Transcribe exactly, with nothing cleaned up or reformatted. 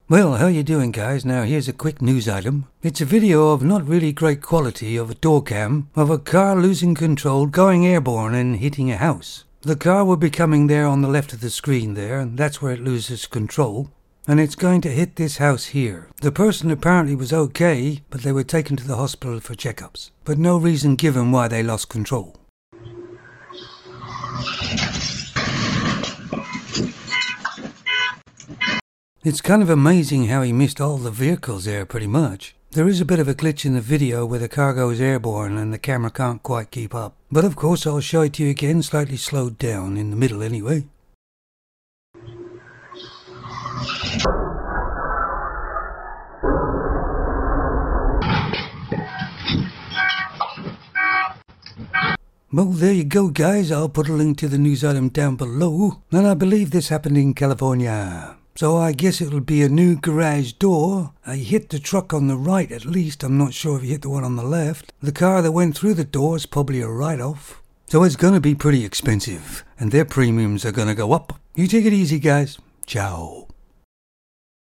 Well, how you doing, guys? Now here's a quick news item. It's a video of not really great quality of a door cam of a car losing control, going airborne and hitting a house. The car will be coming there on the left of the screen there, and that's where it loses control. And it's going to hit this house here. The person apparently was okay, but they were taken to the hospital for checkups. But no reason given why they lost control. It's kind of amazing how he missed all the vehicles there pretty much. There is a bit of a glitch in the video where the car goes airborne and the camera can't quite keep up. But of course I'll show it to you again, slightly slowed down, in the middle anyway. Well, there you go, guys. I'll put a link to the news item down below. And I believe this happened in California. So I guess it'll be a new garage door. I hit the truck on the right at least. I'm not sure if you hit the one on the left. The car that went through the door is probably a write-off. So it's going to be pretty expensive. And their premiums are going to go up. You take it easy, guys. Ciao.